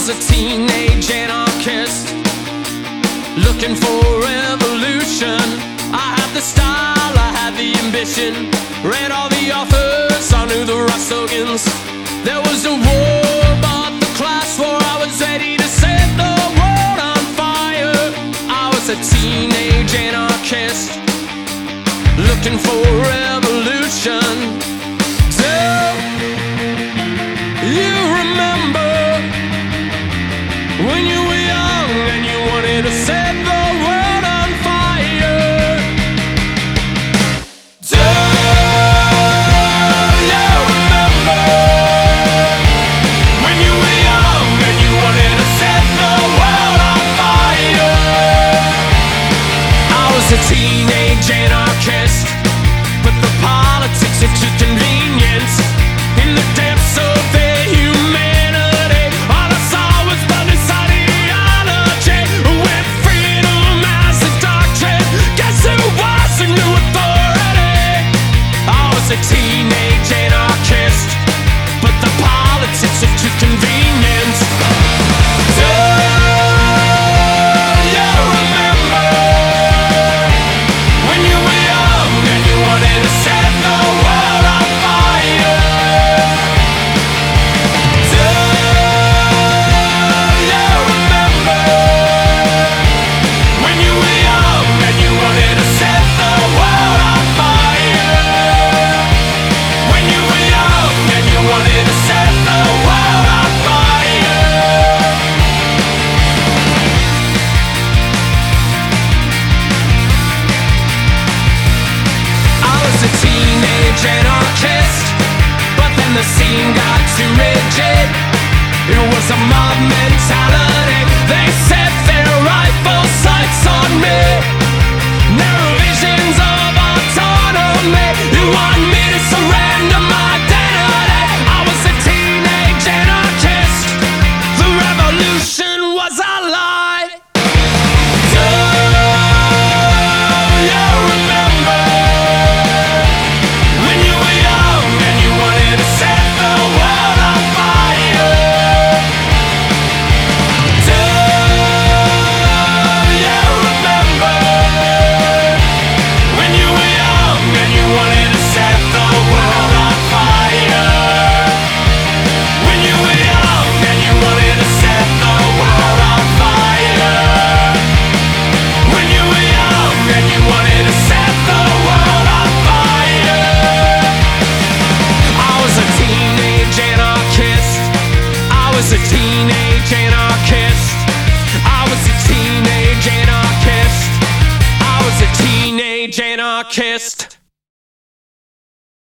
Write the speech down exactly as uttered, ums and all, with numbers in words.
was a teenage anarchist, looking for revolution. I had the style, I had the ambition, read all the authors, I knew the rock slogans. There was a war, but the class war, I was ready to set the world on fire. I was a teenage anarchist, looking for revolution. Do you remember when you were young and you wanted to set the world on fire? Do you remember when you were young and you wanted to set the world on fire? I was a teenage anarchist, but the politics are too convenient. In the depths of their humanity, all I saw was boundless ideology, with freedom as a doctrine. Guess who was the new authority? I was a teenage anarchist, but the politics are too convenient. Do you remember when you were young and you wanted to set the world on fire? Do you remember when you were young and you wanted to set the world on fire? When you were young and you wanted to set the world on fire. I was a teenage anarchist, but then the scene got too rigid. It was a mob mentality. They set their rifle sights on me. Narrow visions of autonomy. You want me to surrender my identity. I was a teenage anarchist. The revolution was a lie. Do you remember when you were young and you wanted to set the world on fire? Do you remember when you were young and you wanted to set the world on fire? When you were young and you wanted to set the world on fire? When you were young and you wanted to set the world on fire? I was a teenage anarchist. I was a teenage anarchist. I was a teenage anarchist. I was a teenage anarchist.